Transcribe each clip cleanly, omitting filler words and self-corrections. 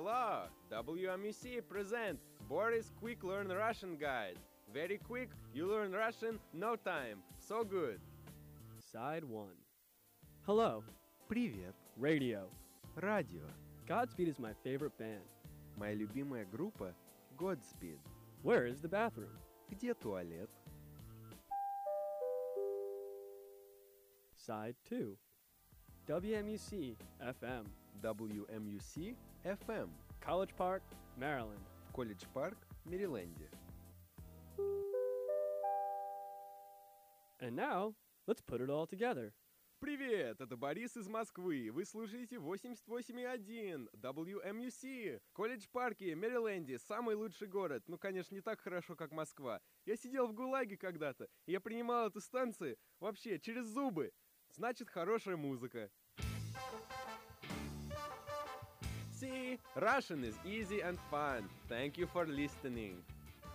Hello! WMUC present Boris Quick Learn Russian Guide. Very quick, you learn Russian, no time. So good. Side 1. Hello. Привет. Radio. Радио. Godspeed is my favorite band. Моя любимая группа Godspeed. Where is the bathroom? Где туалет? Side 2. WMUC FM. WMUC FM. College Park, Maryland. В Колледж-парк, Мэриленде. And now, let's put it all together. Привет, это Борис из Москвы. Вы слушаете 88,1 WMUC. Колледж-парке, Мэриленде, самый лучший город. Ну, конечно, не так хорошо, как Москва. Я сидел в ГУЛАГе когда-то, и я принимал эту станцию вообще через зубы. Значит, хорошая музыка. See, Russian is easy and fun. Thank you for listening.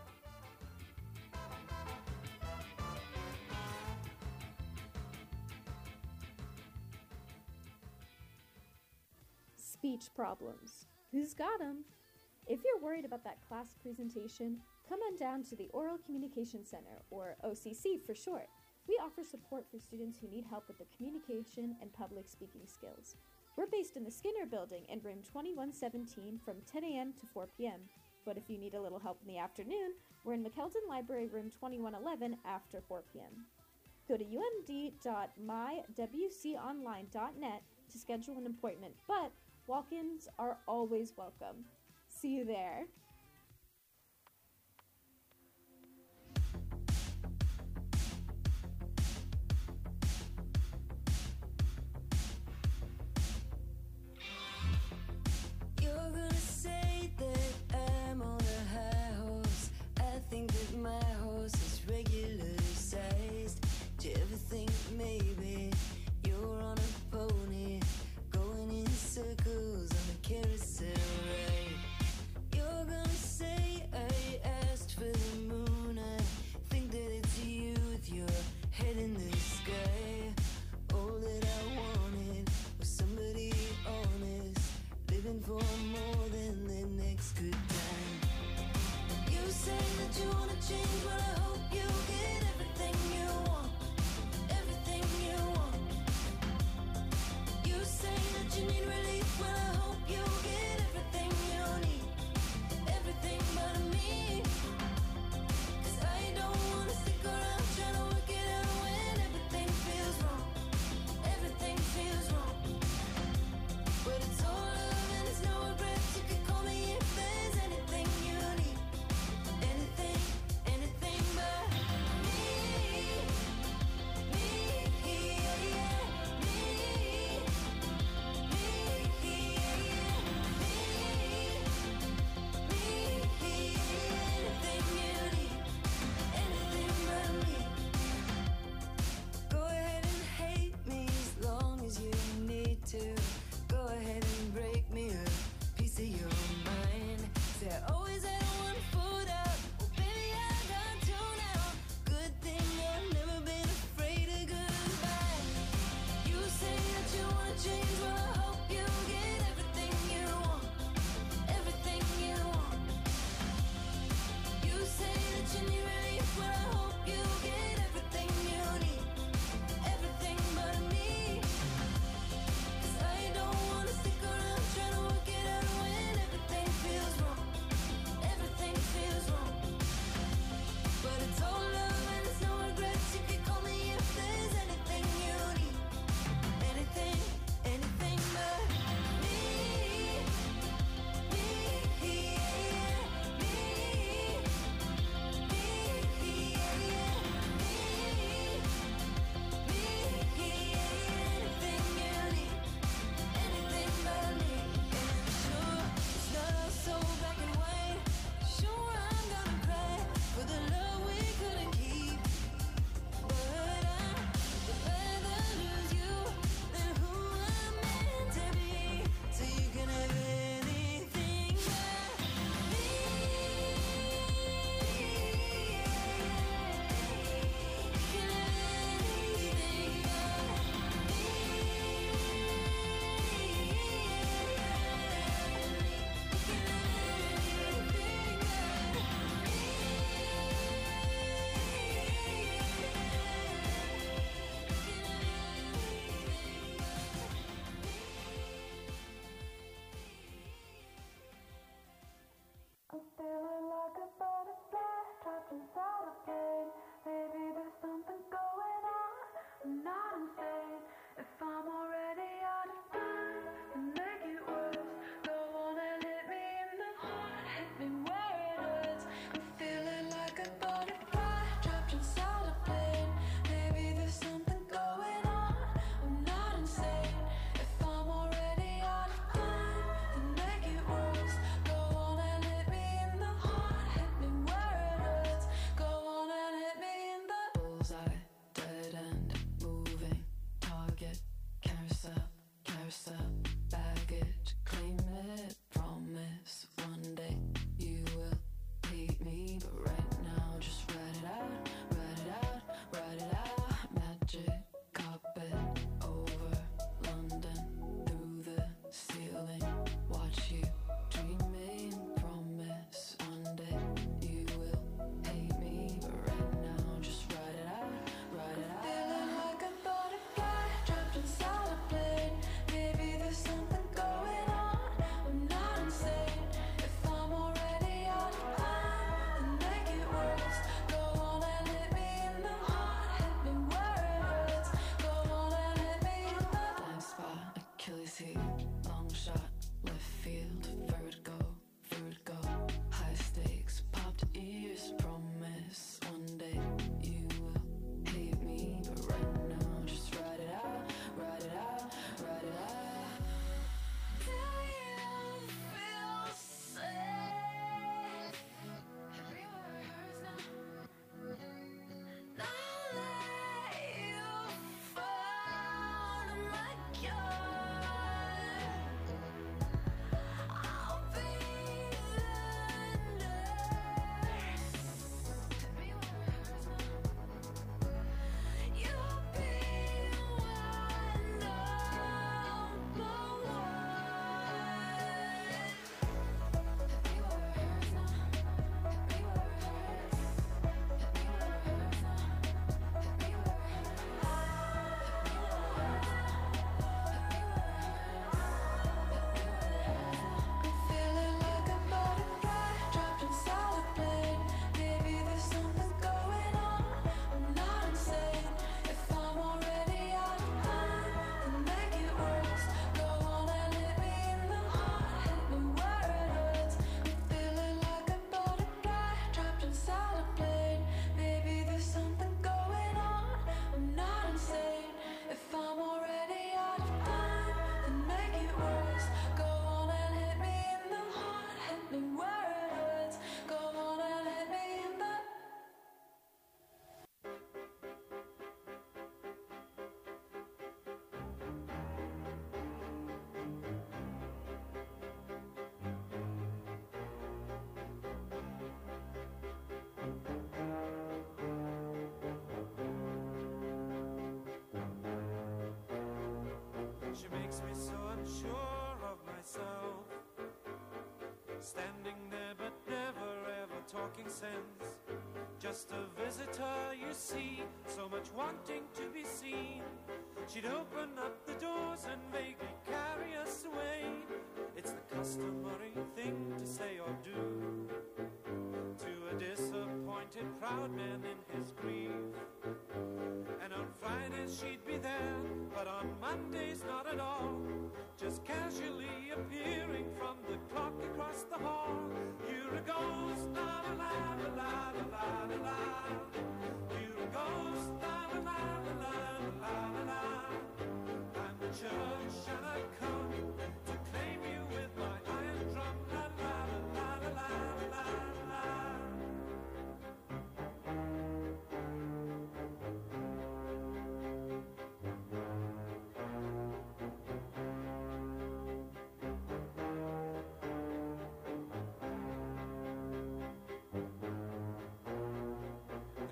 Speech problems. Who's got 'em? If you're worried about that class presentation, come on down to the Oral Communication Center, or OCC for short. We offer support for students who need help with their communication and public speaking skills. We're based in the Skinner Building in room 2117 from 10 a.m. to 4 p.m. But if you need a little help in the afternoon, we're in McKeldin Library room 2111 after 4 p.m. Go to umd.mywconline.net to schedule an appointment, but walk-ins are always welcome. See you there. You're gonna say that I'm on a high horse. I think that my horse is regularly sized. Do you ever think maybe you're on a pony, going in circles on a carousel ride? You're gonna inside a plane. Maybe there's something going on. I'm not insane. If I'm already out of time, then make it worse. Go on and hit me in the heart, hit me where it hurts. I'm feeling like a butterfly trapped inside a plane. Maybe there's something going on. I'm not insane. If I'm already out of time, then make it worse. Go on and hit me in the heart, hit me where it hurts. Go on and hit me in the bullseye, dead end, moving target, carousel, carousel, baggage, claim it, promise one day you will hate me, but right now just write it out, write it out, write it out. Magic carpet over London, through the ceiling, watch you dreaming, promise one day you will hate me, but right now just write it out, write it out. Feeling like a butterfly trapped inside a plane. Maybe there's something going on. I'm not insane. If I'm already out of time, then make it worse. Go on and hit me in the heart, hit me where it hurts. Go on and hit me in the blind spot, Achilles heel, long shot, left field, vertigo, vertigo, high stakes, popped ears, promise one day you will hate me, but right now just write it out, write it out, write it out. Do you feel safe? Everywhere hurts now. Now that you've found my cure, I'll be the nurse. Everywhere hurts now. You'll be one number one. Everywhere hurts now. Everywhere hurts. Everywhere hurts now. Everywhere I'm feeling like a butterfly trapped inside a plane. Maybe there's something going on. I'm not insane. If I'm already out of time, then make it worse. Go on and hit me in the heart, hit me where it hurts. I'm feeling like a butterfly trapped inside a plane. Maybe there's something going on. I'm not insane. If I'm already out of time, then make it worse. Go on and hit me in the heart, hit me where it hurts. Go on and hit me in the She makes me so unsure of myself, standing there but never ever talking sense. Just a visitor, you see, so much wanting to be seen. She'd open up the doors and vaguely carry us away. It's the customary thing to say or do to a disappointed proud man in his grief. And on Fridays she'd be there, but on Mondays not at all, just casually appearing from the clock across the hall. You're a ghost, la la la la la la la la. You're a ghost, la la la la la la la. I'm the church and I come to claim you with my iron drum, la la la la la la la.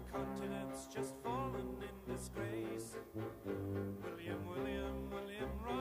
just fallen in disgrace. William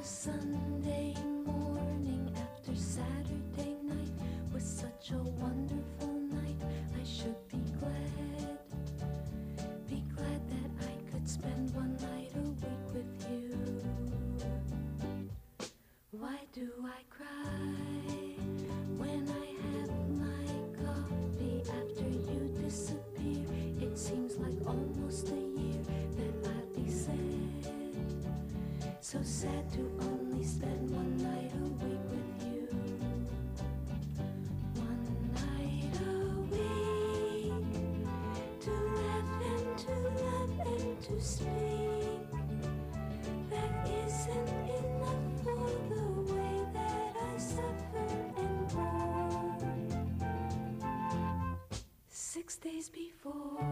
a Sunday morning after Saturday night was such a wonderful night. I should be glad that I could spend one night a week with you. Why do I cry when I have my coffee after you disappear? It seems like almost a year that I'll be sad. So sad to only spend one night a week with you. One night a week to laugh and to love and to speak. That isn't enough for the way that I suffer and mourn. 6 days before,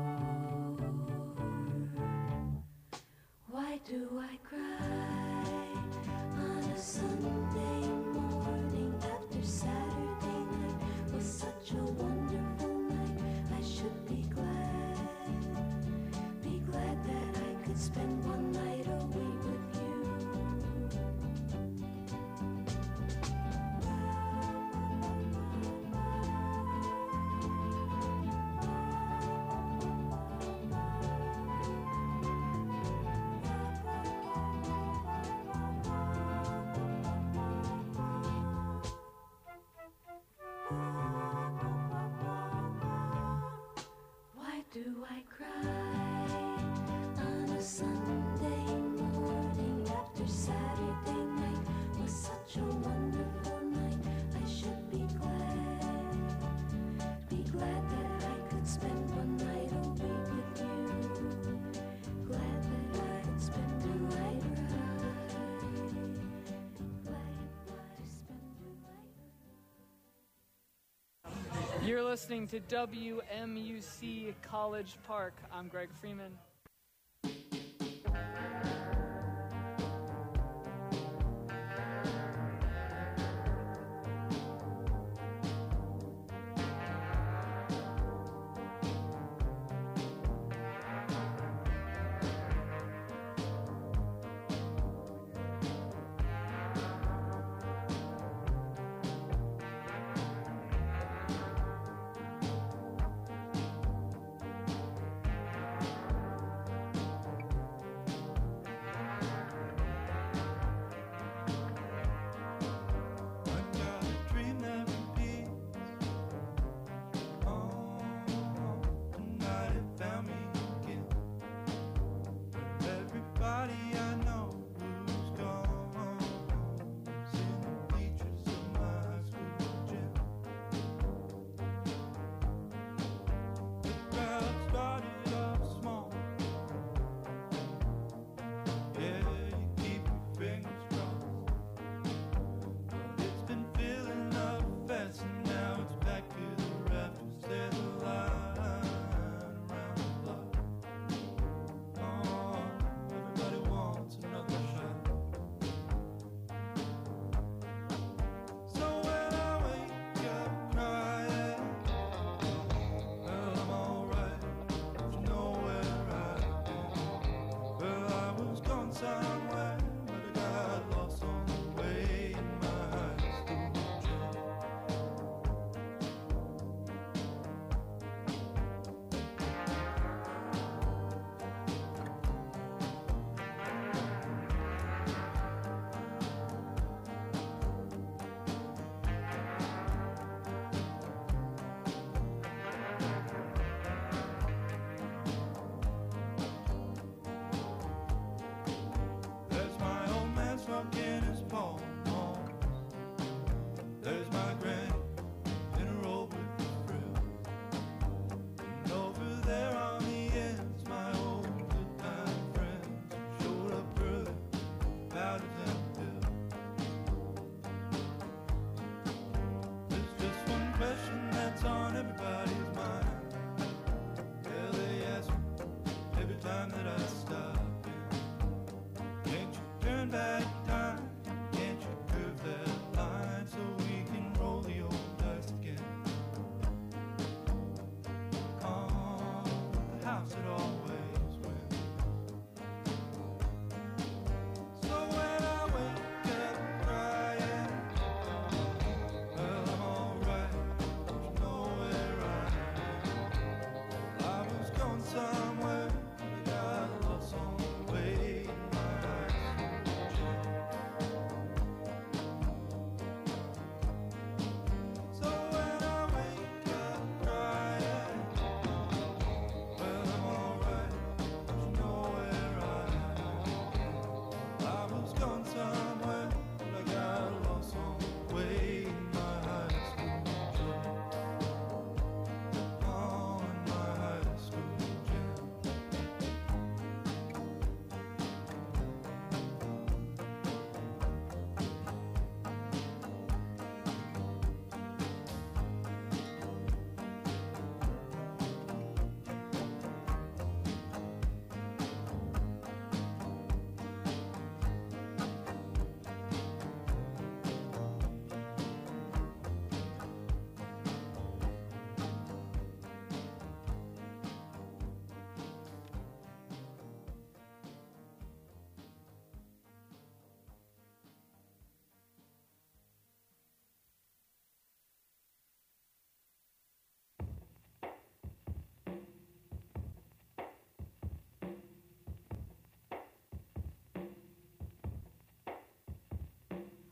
why do I cry on a Sunday morning after Saturday night was such a wonderful night? I should be glad that I could spend one night a week with you. Why do I cry on a Sunday morning after Saturday night was such a wonderful night? I should be glad that I could spend one night a week with you. Glad that I could spend a night Glad to spend a night. You're listening to WMUC College Park. I'm Greg Freeman.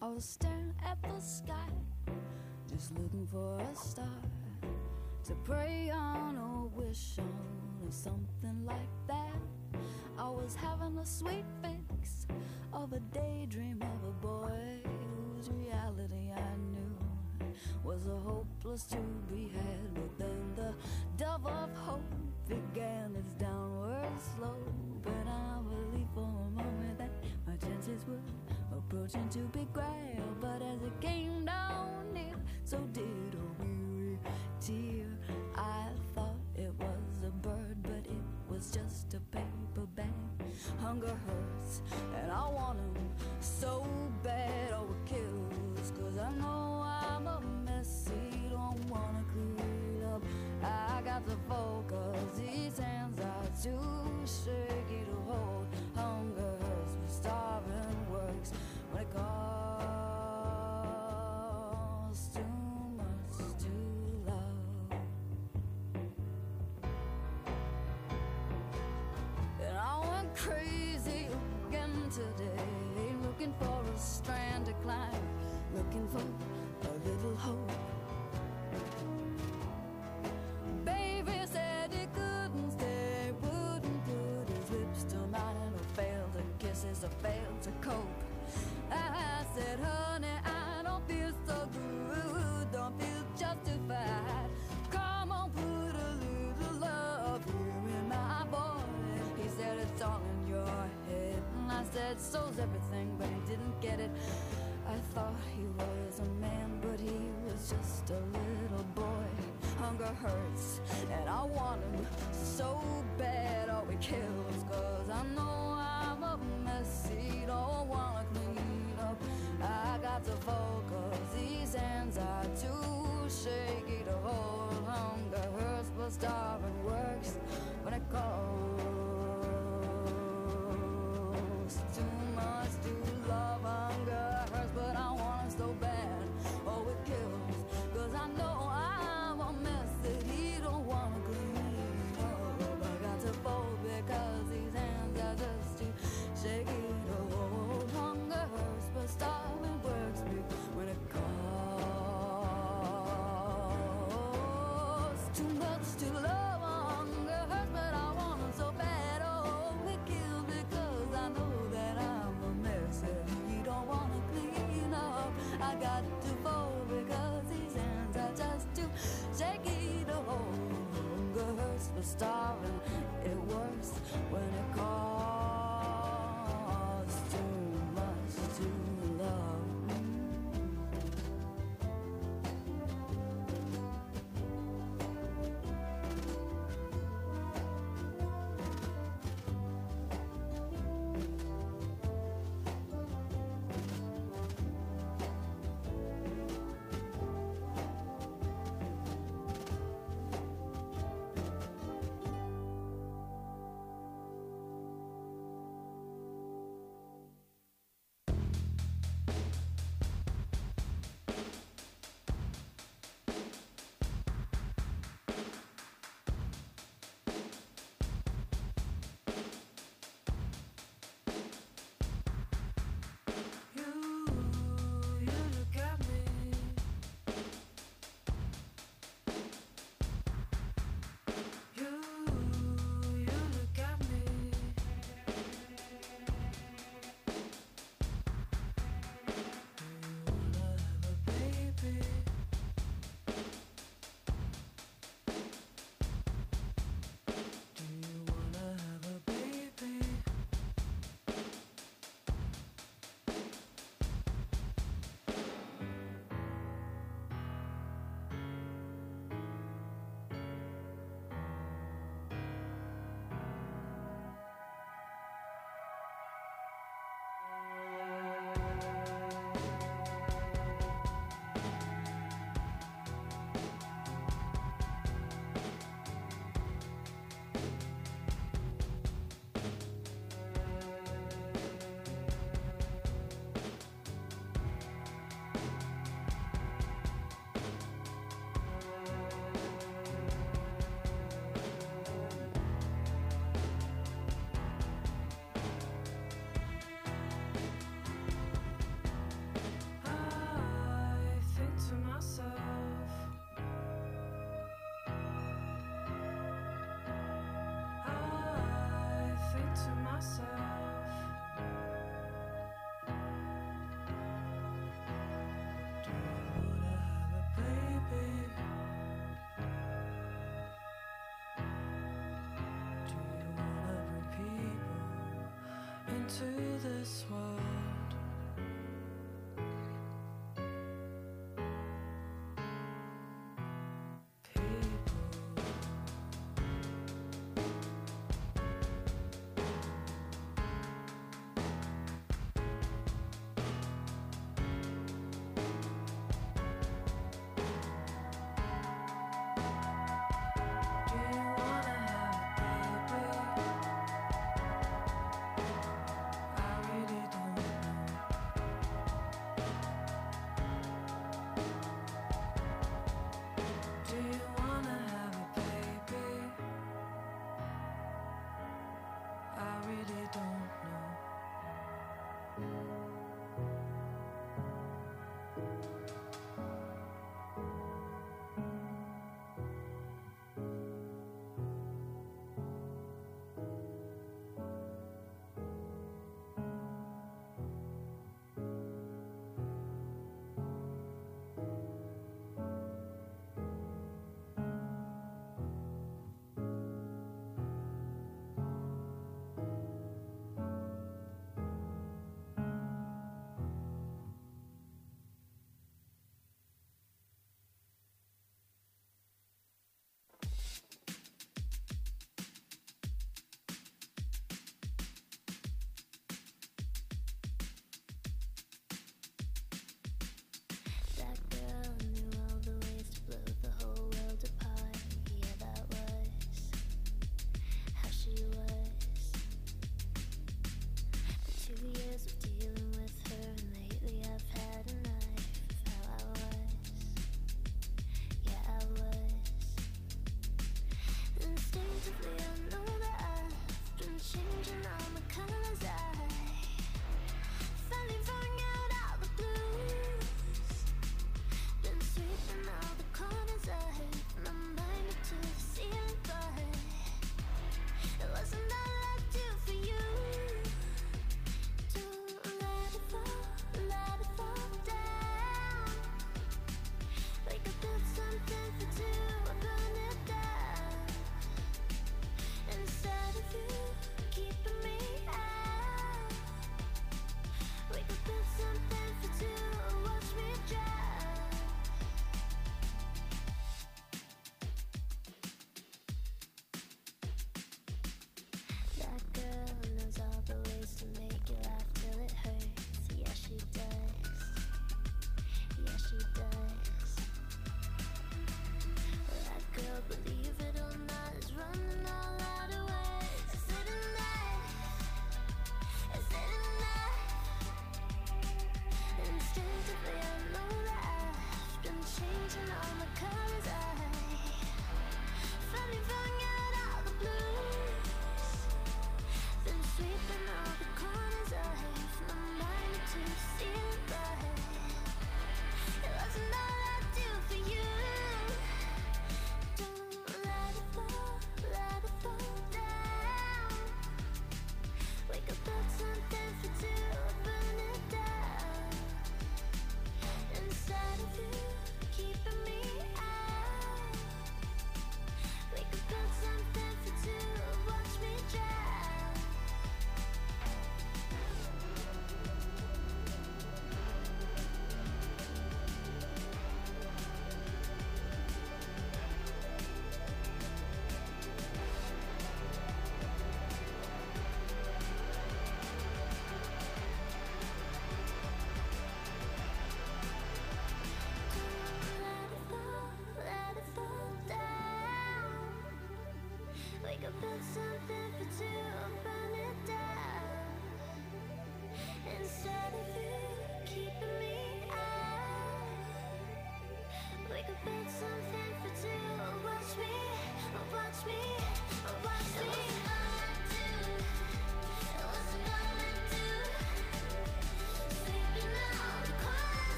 I was staring at the sky, just looking for a star to pray on or wish on or something like that. I was having a sweet fix of a daydream of a boy whose reality I knew was a hopeless to be had. But then the dove of hope began its downward slope, and I believed for a moment that my chances were approaching to be grabbed. But as it came down near, so did a weary tear. I thought it was a bird, but it was just a paper bag. Hunger hurts, and I want him so bad. Oh, it kills, 'cause I know I'm a mess. He don't wanna clean up. I got to focus. These hands are too shaky to hold. Hunger hurts, but starving works when it costs too much to love. And I went crazy again today, looking for a strand to climb, looking for a little hope. Baby said he couldn't stay, wouldn't put his lips to mine, and failed to kisses or failed to cope. I said, honey, I don't feel so good, don't feel justified. Come on, put a little love here in my voice. He said, it's all in your head. And I said, so's everything, but he didn't get it. I thought he was a man, but he was just a little boy. Hunger hurts, and I want him so bad. Oh, it kills, 'cause I know I'm a mess. He don't wanna clean up. I got to focus. These hands are too shaky to hold. Hunger hurts, but starving works when it costs too much to love. Hunger hurts, but I want it so bad. Oh, it kills, 'cause I know I'm a mess that he don't wanna clean up. I got to fold because these hands are just too shaky to this world. Do you wanna have a baby? I really don't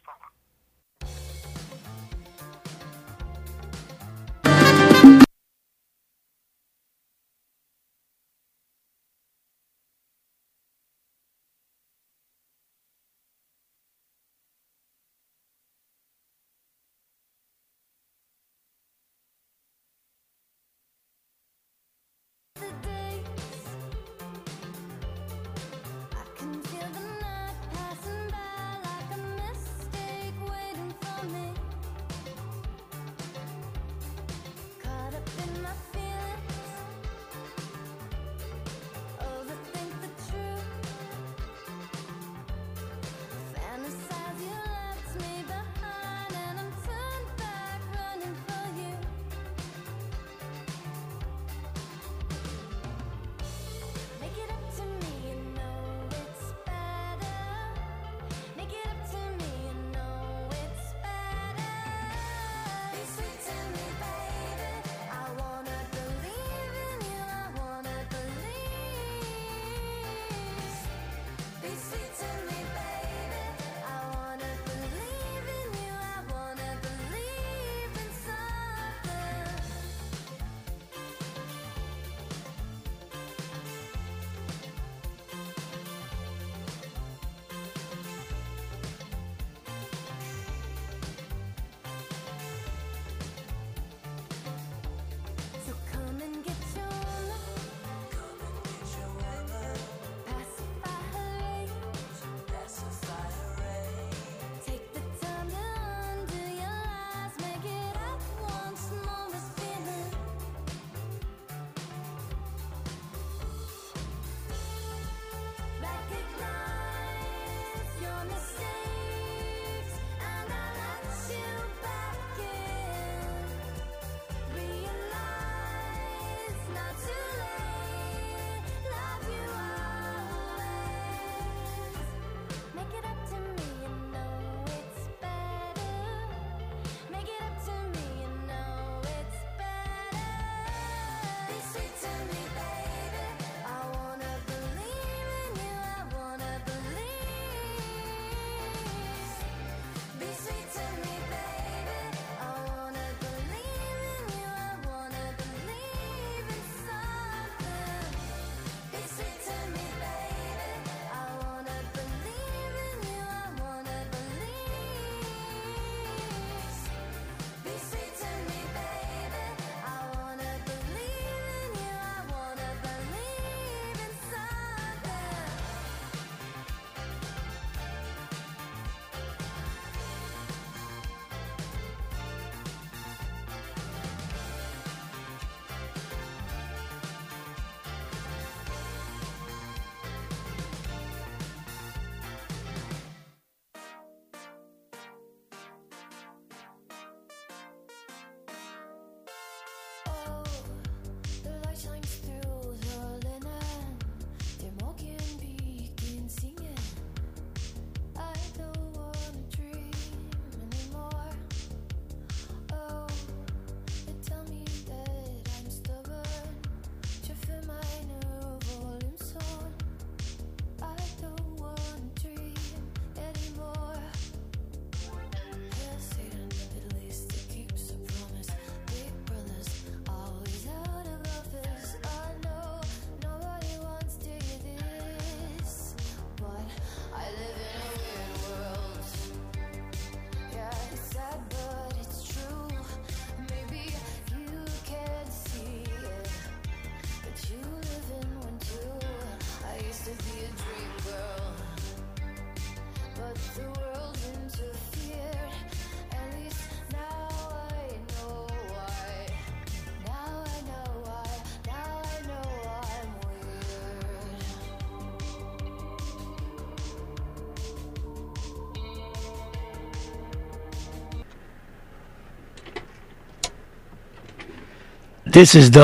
This is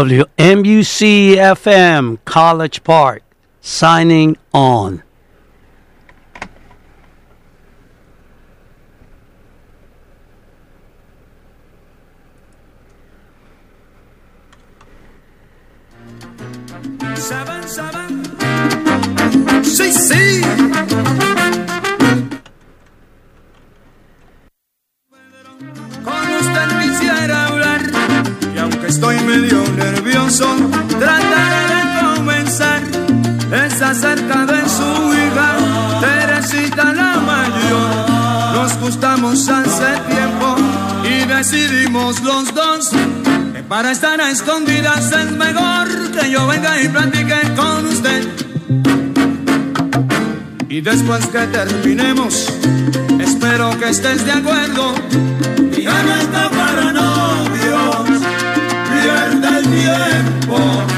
WMUC FM College Park signing on. Seven, CC. decidimos los dos que para estar a escondidas es mejor que yo venga y platique con usted. Y después que terminemos, espero que estés de acuerdo. Y ya no está para novios, pierde el tiempo,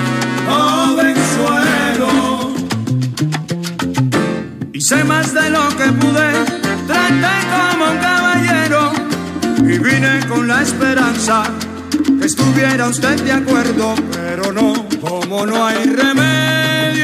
jovenzuelo. Hice más de lo que pude, traté como un caballero y vine con la esperanza que estuviera usted de acuerdo, pero no, como no hay remedio.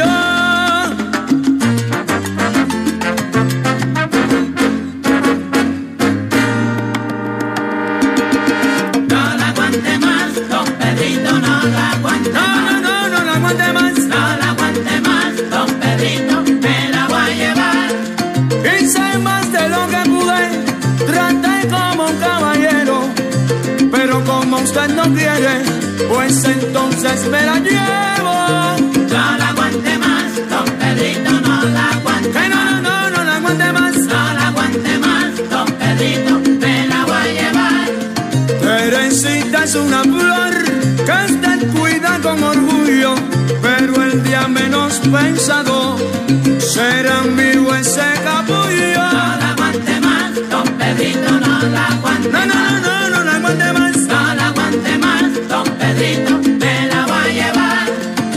No la aguante más, don Pedrito, no la aguante más. No la aguante más. No la aguante más, don Pedrito, me la voy a llevar. Hice más de lo que pude, traté como un caballero, pero como usted no quiere, pues entonces me la llevo. No la aguante más, don Pedrito, no la aguante más. No la aguante más. No la aguante más, don Pedrito, me la voy a llevar. Teresita es una flor que usted cuida con orgullo, pero el día menos pensado será mío ese capullo. No la aguante más, don Pedrito, no la aguante más. No la aguante más. No la aguante más, don Pedrito, me la voy a llevar.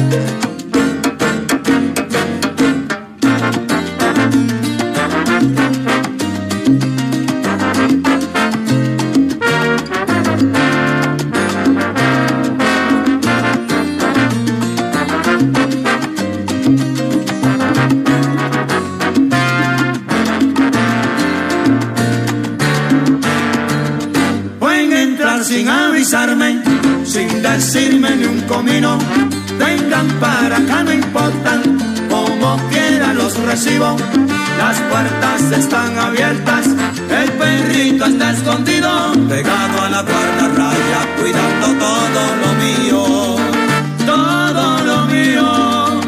Sin avisarme, sin decirme ni un comino, vengan para acá, no importan, como quiera los recibo. Las puertas están abiertas, el perrito está escondido, pegado a la cuarta raya, cuidando todo lo mío, todo lo mío.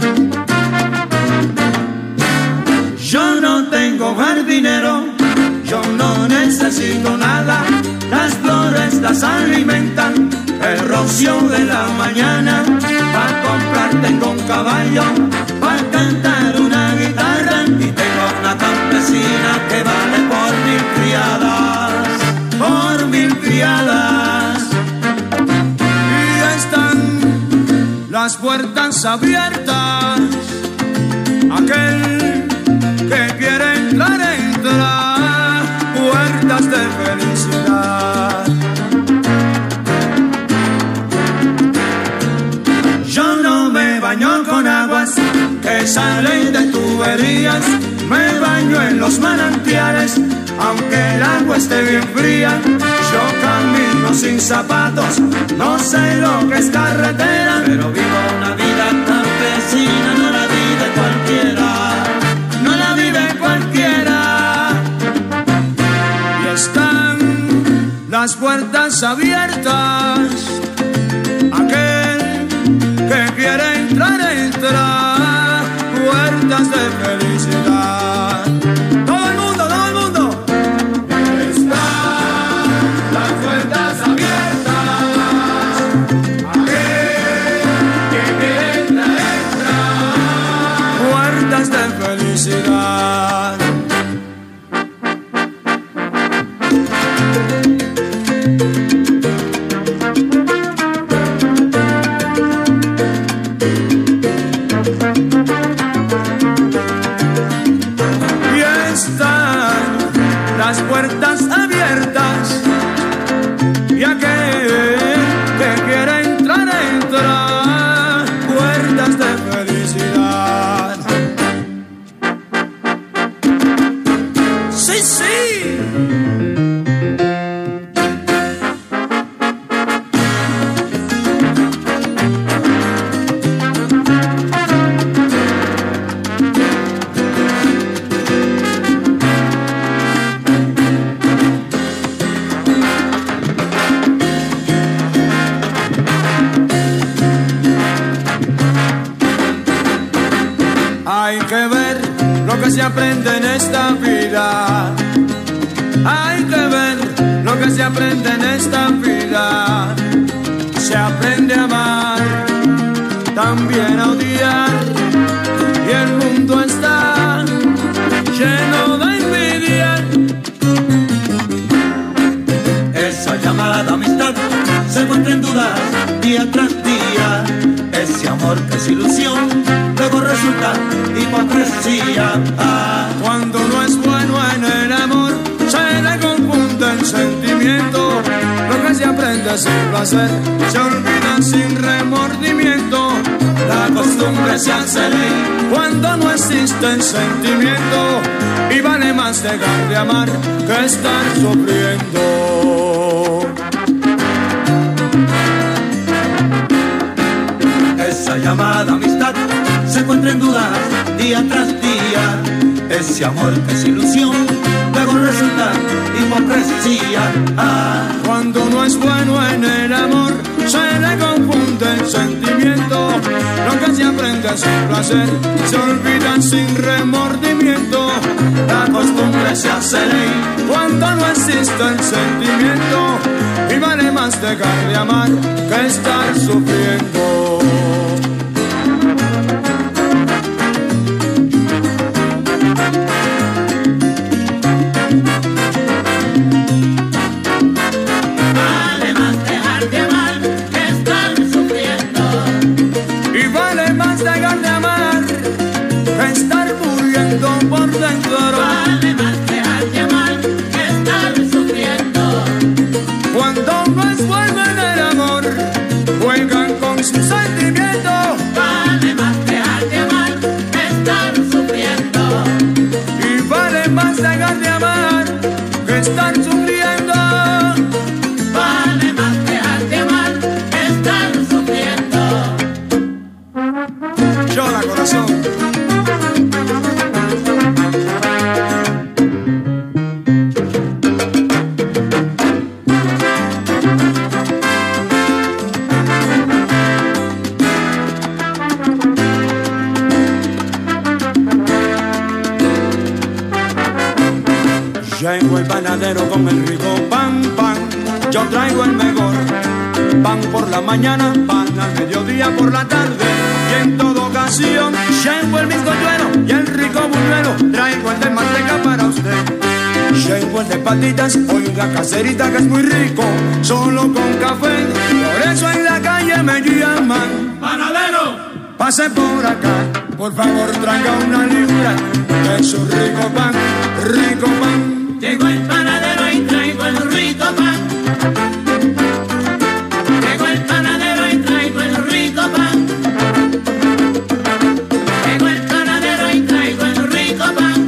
Yo no tengo jardinero, yo no necesito nada. Las flores las alimentan, el rocío de la mañana. Pa' comprar tengo un caballo, pa' cantar una guitarra. Y tengo una campesina que vale por 1000 criadas. Y están las puertas abiertas. Aquel que quiere entrar, entra. Puertas de felicidad. Yo no me baño con aguas que salen de tuberías, me baño en los manantiales, aunque el agua esté bien fría. Yo camino sin zapatos, no sé lo que es carretera, pero vivo una vida campesina, no la vive cualquiera, no la vive cualquiera. Están las puertas abiertas. Aquel que quiere entrar, entra. Puertas de felicidad. Todo el mundo, todo el mundo. Están las puertas abiertas. Aquel que quiere entrar, entra. Puertas de felicidad. Las puertas abiertas y aquel que quiera entrar, entra. Puertas de felicidad. Sí, sí. Hay que ver lo que se aprende en esta vida. Hay que ver lo que se aprende en esta vida, se aprende a amar, también a odiar, y el mundo está lleno de envidia. Esa llamada amistad se encuentra en dudas día tras día. Ese amor que es ilusión, luego resulta hipocresía. Cuando no es bueno en el amor, se le confunde el sentimiento. Lo que se aprende sin placer, se olvida sin remordimiento. La costumbre se hace ley cuando no existe el sentimiento, y vale más dejar de amar que estar sufriendo. Esa llamada amistad se encuentra en dudas día tras día. Ese amor que es ilusión, luego resulta hipocresía. Cuando no es bueno en el amor, se le confunde el sentimiento. Lo que se aprende sin placer, se olvida sin remordimiento. La costumbre se hace ley cuando no existe el sentimiento, y vale más dejar de amar que estar sufriendo. Por dentro vale más dejar de amar que estar sufriendo. Cuando no es bueno en el amor, juegan con sus sentimientos. Vale más dejar de amar que estar sufriendo. Y vale más dejar de amar que estar sufriendo. Vale más dejar de amar que estar sufriendo. Llora, corazón. Llegó el panadero con el rico pan, pan. Yo traigo el mejor pan por la mañana, pan al mediodía, por la tarde y en toda ocasión. Llegó el bizcochuelo y el rico buñuelo. Traigo el de manteca para usted. Llegó el de patitas, oiga caserita que es muy rico, solo con café. Por eso en la calle me llaman panadero. Pase por acá, por favor traiga una libra de su rico pan, rico pan. Llegó el panadero y traigo el rico pan. Llegó el panadero y traigo el rico pan. Llegó el panadero y traigo el rico pan.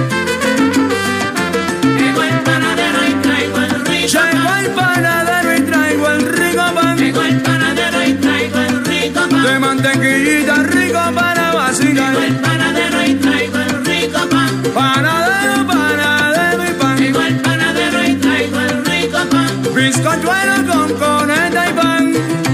Llegó el panadero y traigo el rico pan. Llegó el panadero y traigo el rico pan. Llegó el panadero y traigo el rico pan. De mantequillita rico para vacilar. Llegó el panadero y traigo el rico pan. Panadero, panadero y pan. Llegó el panadero y traigo el rico pan. Bizcochuelo con coneta y pan.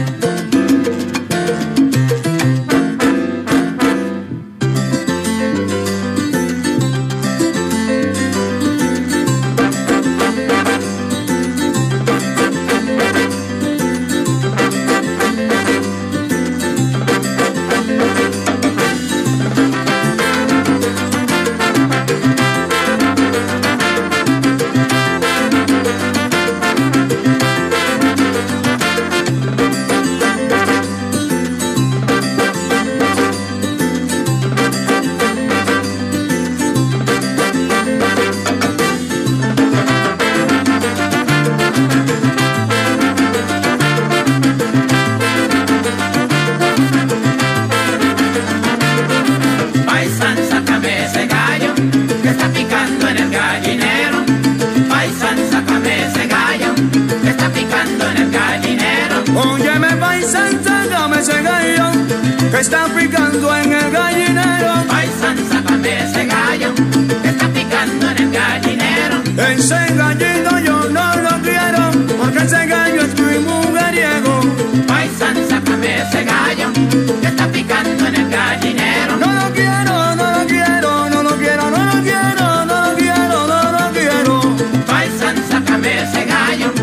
está picando en el gallinero. Paisan, sácame ese gallo que está picando en el gallinero. Ese gallito yo no lo quiero, porque ese gallo es muy mujeriego. Paisan, sácame ese gallo que está picando en el gallinero. No lo quiero, no lo quiero, no lo quiero, no lo quiero, no lo quiero, no lo quiero. Paisan, sácame ese gallo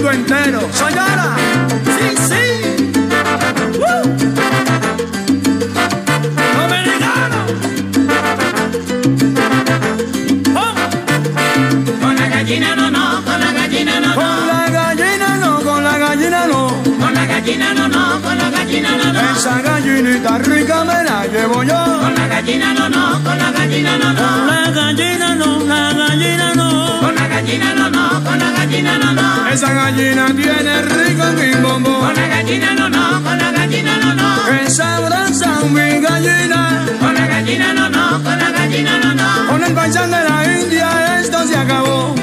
mundo entero. Señora, sí, sí. Dominicano. Oh. Con la gallina no, no, con la gallina no, no. Con la gallina no, con la gallina no. Con la gallina no, no, con la gallina no, no. Esa gallinita rica me la llevo yo. Con la gallina no, no, con la gallina no, no. Con la gallina no, la gallina no. Con la gallina no, no, con la gallina no, no. Esa gallina tiene rico quimbombo. Con la gallina no, no, con la gallina no, no. Que sabrosa mi gallina. Con la gallina no, no, con la gallina no, no. Con el paisán de la India esto se acabó.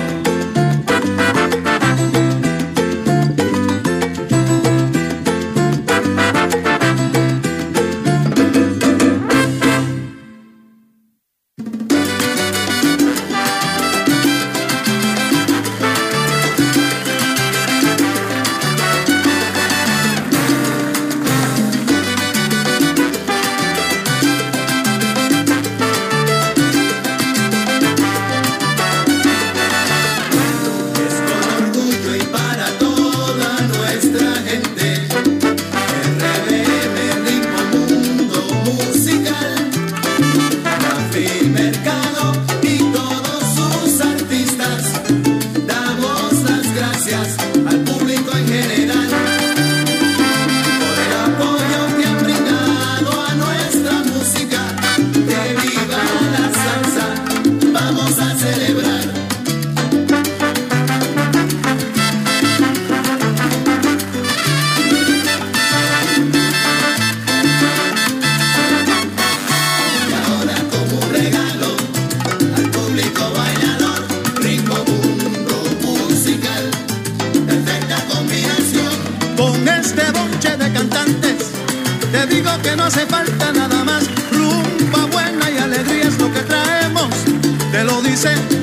Que no hace falta nada más, rumba buena y alegría es lo que traemos, te lo dice